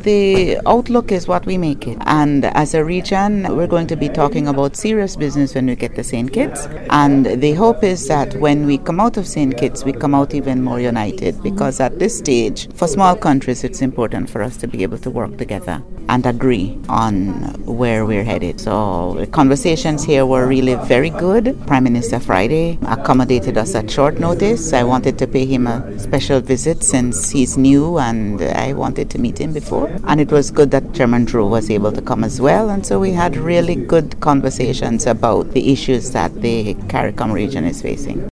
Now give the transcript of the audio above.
the outlook is what we make it. And as a region, we're going to be talking about serious business when we get to St. Kitts. And the hope is that when we come out of St. Kitts, we come out even more united, because at this stage, for small countries, it's important for us to be able to work together and agree on where we're headed. So the conversations here were really very good. Prime Minister Friday accommodated us at short notice. I wanted to pay him a special visit since he's new and I wanted to meet him before. And it was good that Chairman Drew was able to come as well. And so we had really good conversations about the issues that the CARICOM region is facing.